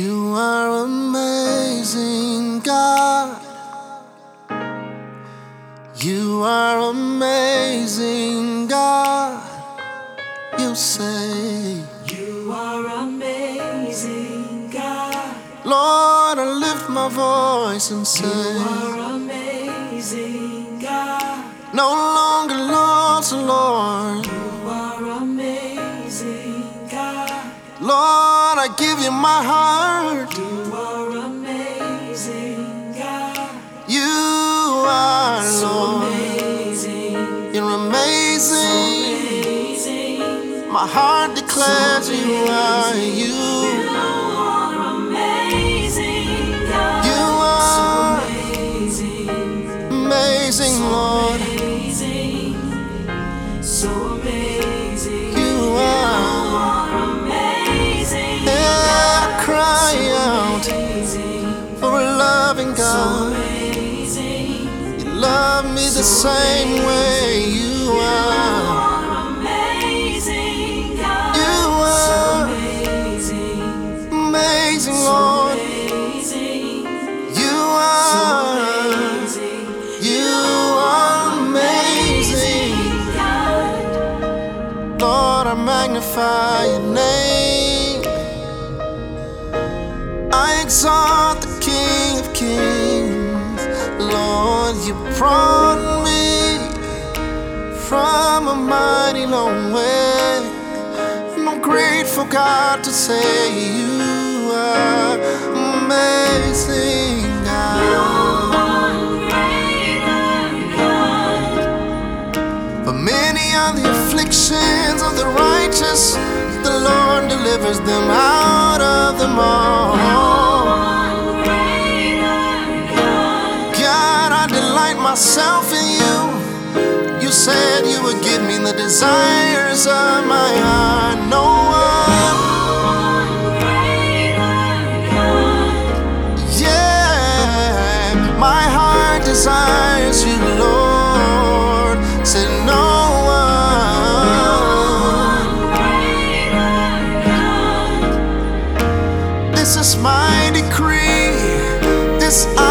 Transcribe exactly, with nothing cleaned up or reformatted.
You are amazing, God. You are amazing, God. You say, You are amazing, God. Lord, I lift my voice and say, You are amazing, God. no longer lost, Lord. You are amazing, God. Lord, I give you my heart. You are amazing, God. You are, So Lord. amazing, You're amazing. amazing. My heart declares So you are you. You are amazing, God. You So are amazing, amazing, Lord. amazing, so amazing. You are. Amazing, Yeah, I cry out amazing, for a loving so God. amazing. You love me the same way you are. Amazing, God. You So are amazing, amazing, so Lord. amazing, You so are. amazing. You are amazing. God. Lord, I magnify your name. I exalt the King of Kings. Lord, you brought me from a mighty long way. And I'm grateful, God, to say you are amazing, God. For many are the afflictions of the righteous, the Lord delivers them out of them all. God, I delight myself in you. You said you would give me the desires of my heart. No one, yeah, my heart desires you, Lord. Said no one. This is my decree. This I